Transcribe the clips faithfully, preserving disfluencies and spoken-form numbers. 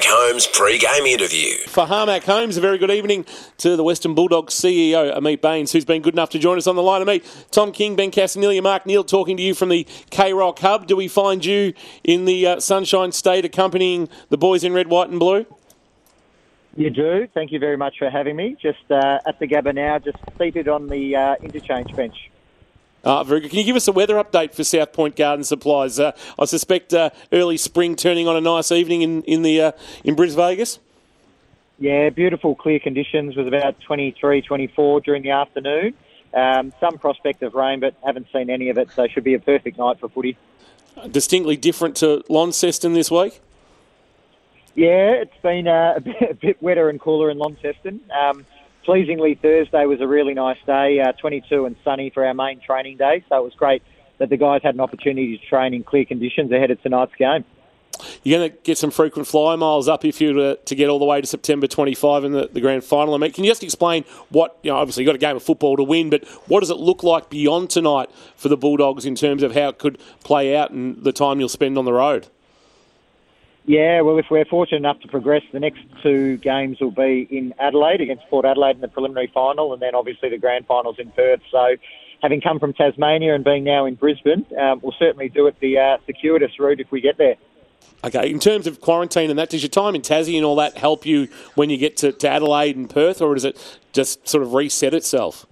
Harmac Holmes pre-game interview. For Harmac Holmes, a very good evening to the Western Bulldogs C E O, Amit Baines, who's been good enough to join us on the line. Amit, Tom King, Ben Casanilli, Mark Neal talking to you from the K-Rock Hub. Do we find you in the uh, Sunshine State accompanying the boys in red, white and blue? You do. Thank you very much for having me. Just uh, at the Gabba now, just seated on the uh, interchange bench. Uh, very good. Can you give us a weather update for South Point Garden Supplies? Uh, I suspect uh, early spring turning on a nice evening in in the uh, in Brisbane Vegas. Yeah, beautiful clear conditions. It was about twenty-three, twenty-four during the afternoon. Um, some prospect of rain, but haven't seen any of it, so should be a perfect night for footy. Distinctly different to Launceston this week? Yeah, it's been uh, a, bit, a bit wetter and cooler in Launceston. Um, pleasingly, Thursday was a really nice day, uh, twenty-two and sunny for our main training day, so it was great that the guys had an opportunity to train in clear conditions ahead of tonight's game. You're going to get some frequent flyer miles up if you were to get all the way to September twenty-five in the, the grand final. I mean, can you just explain what, you know, obviously you've got a game of football to win, but what does it look like beyond tonight for the Bulldogs in terms of how it could play out and the time you'll spend on the road? Yeah, well, if we're fortunate enough to progress, the next two games will be in Adelaide against Port Adelaide in the preliminary final, and then obviously the grand finals in Perth. So having come from Tasmania and being now in Brisbane, um, we'll certainly do it the uh, circuitous route if we get there. Okay, in terms of quarantine and that, does your time in Tassie and all that help you when you get to, to Adelaide and Perth, or does it just sort of reset itself?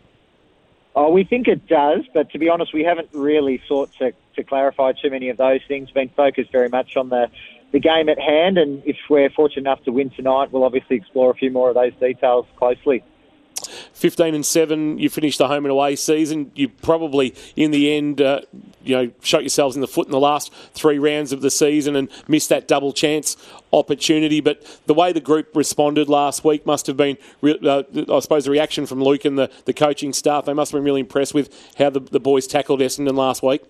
Oh, we think it does, but to be honest, we haven't really sought to, to clarify too many of those things. Been focused very much on the, the game at hand, and if we're fortunate enough to win tonight, we'll obviously explore a few more of those details closely. fifteen and seven, you finished the home and away season. You probably, in the end, uh, you know, shot yourselves in the foot in the last three rounds of the season and missed that double chance opportunity. But the way the group responded last week must have been, uh, I suppose, the reaction from Luke and the, the coaching staff. They must have been really impressed with how the, the boys tackled Essendon last week.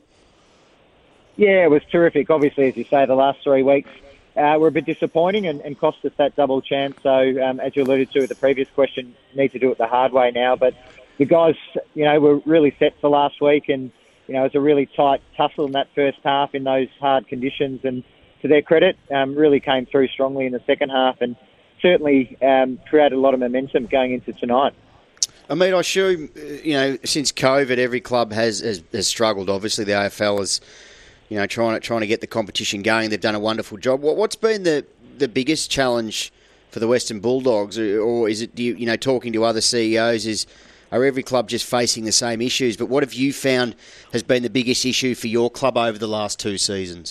Yeah, it was terrific. Obviously, as you say, the last three weeks Uh, were a bit disappointing and, and cost us that double chance. So, um, as you alluded to with the previous question, need to do it the hard way now. But the guys, you know, were really set for last week, and you know, it was a really tight tussle in that first half in those hard conditions. And to their credit, um, really came through strongly in the second half, and certainly um, created a lot of momentum going into tonight. I mean, I sure, you know, since COVID, every club has has, has struggled. Obviously, the A F L has, you know, trying to, trying to get the competition going. They've done a wonderful job. What, what's been the, the biggest challenge for the Western Bulldogs? Or, or is it, do you, you know, talking to other C E Os, is are every club just facing the same issues? But what have you found has been the biggest issue for your club over the last two seasons?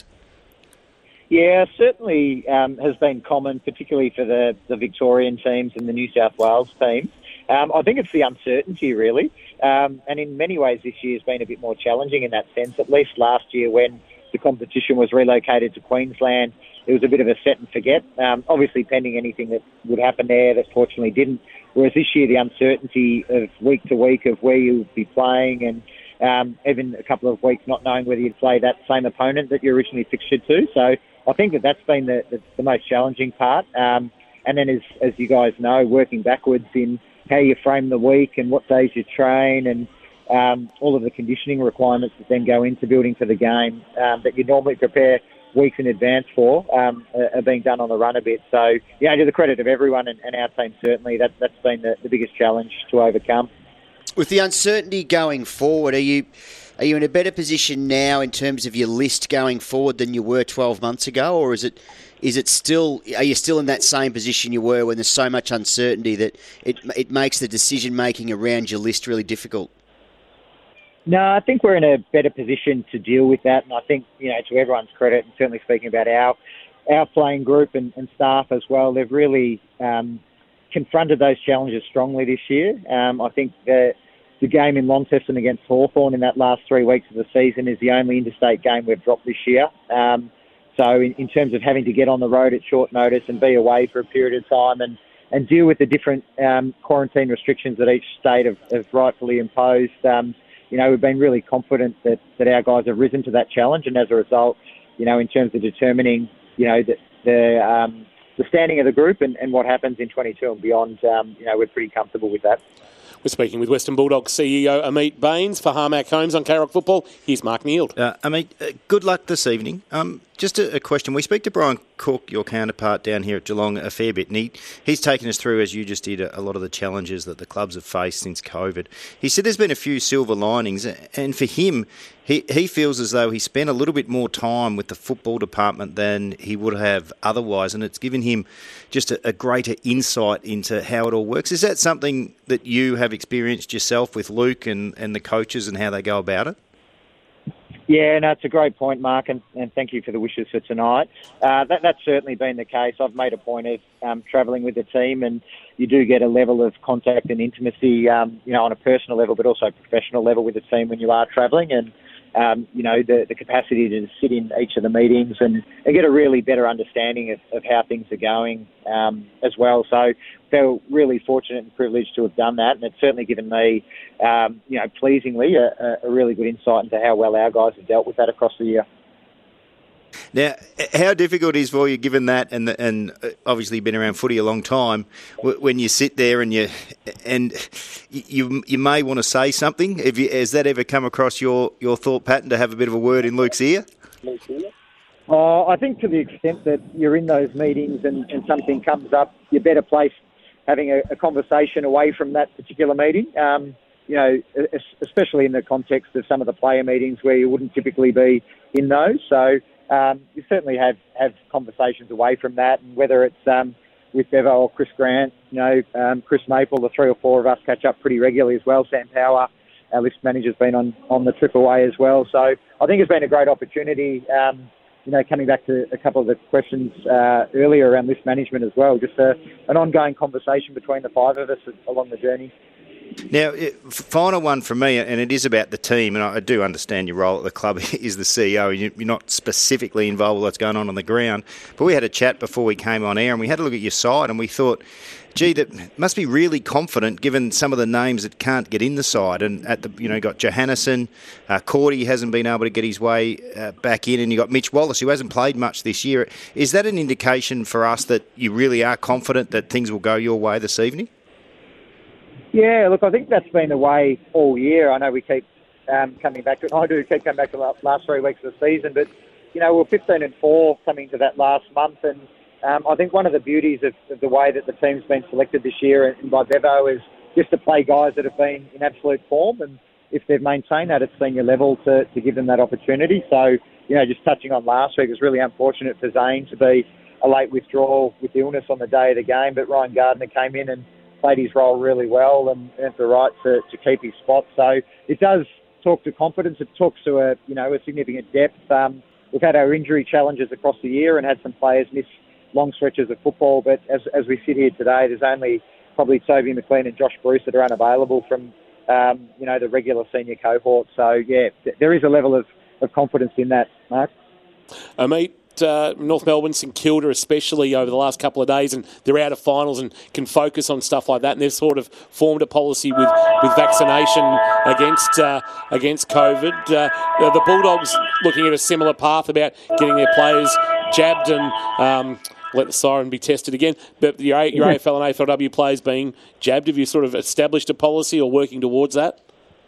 Yeah, certainly um, has been common, particularly for the, the Victorian teams and the New South Wales teams. Um, I think it's the uncertainty, really. Um, and in many ways, this year has been a bit more challenging in that sense. At least last year, when the competition was relocated to Queensland, it was a bit of a set and forget. Um, obviously, pending anything that would happen there, that fortunately didn't. Whereas this year, the uncertainty of week to week of where you'll be playing, and um, even a couple of weeks not knowing whether you'd play that same opponent that you originally fixtured to. So I think that that's been the, the, the most challenging part. Um, and then, as as you guys know, working backwards in how you frame the week and what days you train, and um, all of the conditioning requirements that then go into building for the game um, that you normally prepare weeks in advance for um, are being done on the run a bit. So, yeah, to the credit of everyone and, and our team, certainly, that, that's been the, the biggest challenge to overcome. With the uncertainty going forward, are you are you in a better position now in terms of your list going forward than you were twelve months ago, or is it is it still are you still in that same position you were when there's so much uncertainty that it it makes the decision making around your list really difficult? No, I think we're in a better position to deal with that, and I think, you know, to everyone's credit, and certainly speaking about our our playing group and, and staff as well, they've really um, confronted those challenges strongly this year. Um, I think the the game in Launceston against Hawthorn in that last three weeks of the season is the only interstate game we've dropped this year. Um, so in, in terms of having to get on the road at short notice and be away for a period of time and, and deal with the different um, quarantine restrictions that each state have, have rightfully imposed, um, you know, we've been really confident that, that our guys have risen to that challenge. And as a result, you know, in terms of determining, you know, the, the, um, the standing of the group and, and what happens in twenty-two and beyond, um, you know, we're pretty comfortable with that. We're speaking with Western Bulldogs C E O Amit Baines. For Harmac Holmes on K-Rock Football, here's Mark Neal. Uh, Amit, uh, good luck this evening. Um, just a, a question. We speak to Brian Cook, your counterpart down here at Geelong, a fair bit, and he, he's taken us through, as you just did, a, a lot of the challenges that the clubs have faced since COVID. He said there's been a few silver linings, and for him, he, he feels as though he spent a little bit more time with the football department than he would have otherwise, and it's given him just a, a greater insight into how it all works. Is that something that you have experienced yourself with Luke and, and the coaches and how they go about it? Yeah, no, it's a great point, Mark, and, and thank you for the wishes for tonight. Uh, that, that's certainly been the case. I've made a point of um, travelling with the team, and you do get a level of contact and intimacy, um, you know, on a personal level, but also professional level with the team when you are travelling, and um, you know, the, the capacity to sit in each of the meetings and, and get a really better understanding of, of how things are going um, as well. So feel really fortunate and privileged to have done that, and it's certainly given me, um, you know, pleasingly, a, a really good insight into how well our guys have dealt with that across the year. Now, how difficult is for you, given that, and the, and obviously been around footy a long time, when you sit there and you and you you may want to say something? Have you, has that ever come across your, your thought pattern to have a bit of a word in Luke's ear? Uh, I think to the extent that you're in those meetings and, and something comes up, you're better placed having a, a conversation away from that particular meeting. Um, you know, especially in the context of some of the player meetings where you wouldn't typically be in those. So. Um, you certainly have, have conversations away from that, and whether it's um, with Bevo or Chris Grant, you know, um, Chris Maple, the three or four of us catch up pretty regularly as well. Sam Power, our list manager's been on, on the trip away as well. So I think it's been a great opportunity, um, you know, coming back to a couple of the questions uh, earlier around list management as well, just a, an ongoing conversation between the five of us along the journey. Now, final one from me, and it is about the team, and I do understand your role at the club is the C E O. You're not specifically involved with what's going on on the ground, but we had a chat before we came on air, and we had a look at your side, and we thought, gee, that must be really confident given some of the names that can't get in the side. And at the, you know, you got Johannesson, uh, Cordy hasn't been able to get his way uh, back in, and you got Mitch Wallace, who hasn't played much this year. Is that an indication for us that you really are confident that things will go your way this evening? Yeah, look, I think that's been the way all year. I know we keep um, coming back to it. I do keep coming back to the last three weeks of the season, but, you know, we're fifteen and four coming to that last month, and um, I think one of the beauties of, of the way that the team's been selected this year and by Bevo is just to play guys that have been in absolute form, and if they've maintained that at senior level, to, to give them that opportunity. So, you know, just touching on last week, it was really unfortunate for Zane to be a late withdrawal with illness on the day of the game, but Ryan Gardner came in and played his role really well and earned the right to, to keep his spot. So it does talk to confidence. It talks to a you know a significant depth. Um, we've had our injury challenges across the year and had some players miss long stretches of football. But as as we sit here today, there's only probably Toby McLean and Josh Bruce that are unavailable from um, you know the regular senior cohort. So yeah, th- there is a level of, of confidence in that, Mark. Uh, mate. Uh, North Melbourne, St Kilda especially over the last couple of days, and they're out of finals and can focus on stuff like that, and they've sort of formed a policy with, with vaccination against uh, against COVID. Uh, the Bulldogs looking at a similar path about getting their players jabbed and um, let the siren be tested again. But your, your A F L and A F L W players being jabbed, have you sort of established a policy or working towards that?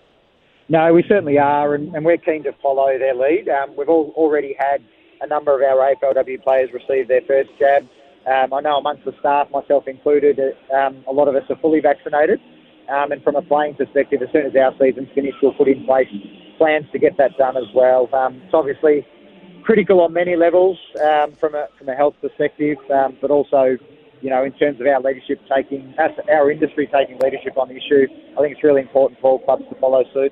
No, we certainly are, and, and we're keen to follow their lead. Um, we've all already had a number of our A F L W players receive their first jab. Um, I know amongst the staff, myself included, um, a lot of us are fully vaccinated. Um, and from a playing perspective, as soon as our season's finished, we'll put in place plans to get that done as well. Um, it's obviously critical on many levels um, from a from a health perspective, um, but also, you know, in terms of our leadership taking, our industry taking leadership on the issue, I think it's really important for all clubs to follow suit.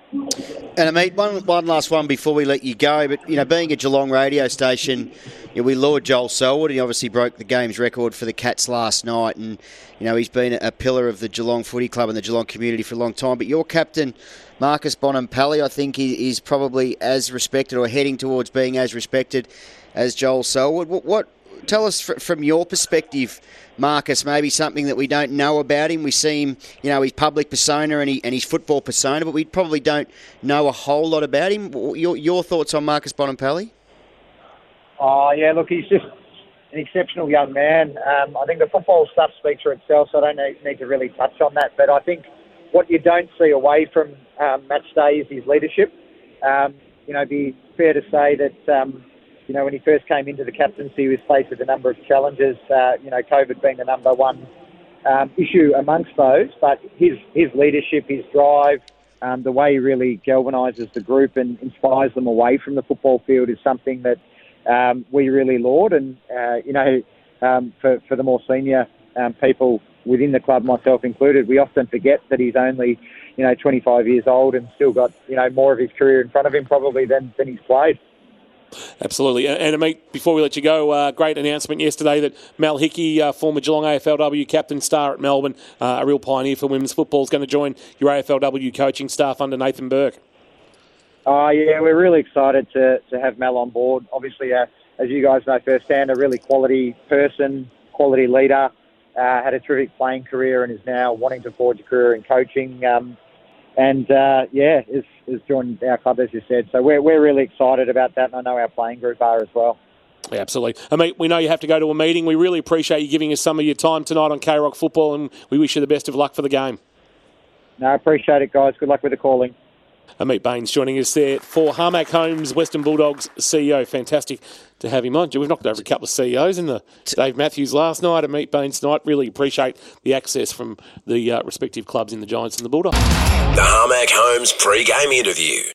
And Amit, one one last one before we let you go. But you know, being a Geelong radio station, you know, we laud Joel Selwood. He obviously broke the game's record for the Cats last night, and you know he's been a pillar of the Geelong Footy Club and the Geelong community for a long time. But your captain, Marcus Bonampelli, I think he is probably as respected or heading towards being as respected as Joel Selwood. What, what tell us fr- from your perspective, Marcus, maybe something that we don't know about him. We see him, you know, his public persona and, he, and his football persona, but we probably don't know a whole lot about him. Your, your thoughts on Marcus Bonampelli? Oh, yeah, look, he's just an exceptional young man. Um, I think the football stuff speaks for itself, so I don't need, need to really touch on that. But I think what you don't see away from um, match day is his leadership. Um, you know, it'd be fair to say that, um, You know, when he first came into the captaincy, he was faced with a number of challenges, uh, you know, COVID being the number one um, issue amongst those. But his, his leadership, his drive, um, the way he really galvanises the group and inspires them away from the football field is something that um, we really laud. And, uh, you know, um, for, for the more senior um, people within the club, myself included, we often forget that he's only, you know, twenty-five years old and still got, you know, more of his career in front of him probably than, than he's played. Absolutely. And, and mate, before we let you go, uh, great announcement yesterday that Mal Hickey, uh, former Geelong A F L W captain, star at Melbourne, uh, a real pioneer for women's football, is going to join your A F L W coaching staff under Nathan Burke. Oh, yeah, we're really excited to, to have Mel on board. Obviously, uh, as you guys know firsthand, a really quality person, quality leader. Uh, had a terrific playing career and is now wanting to forge a career in coaching. Um, and, uh, yeah, is, is joined our club, as you said. So we're, we're really excited about that, and I know our playing group are as well. Yeah, absolutely. I mean, we know you have to go to a meeting. We really appreciate you giving us some of your time tonight on K-Rock Football, and we wish you the best of luck for the game. No, I appreciate it, guys. Good luck with the calling. Amit Baines joining us there for Harmac Homes, Western Bulldogs C E O. Fantastic to have him on. We've knocked over a couple of C E Os in the Dave Matthews last night, Amit Baines tonight. Really appreciate the access from the uh, respective clubs in the Giants and the Bulldogs. The Harmac Homes pre-game interview.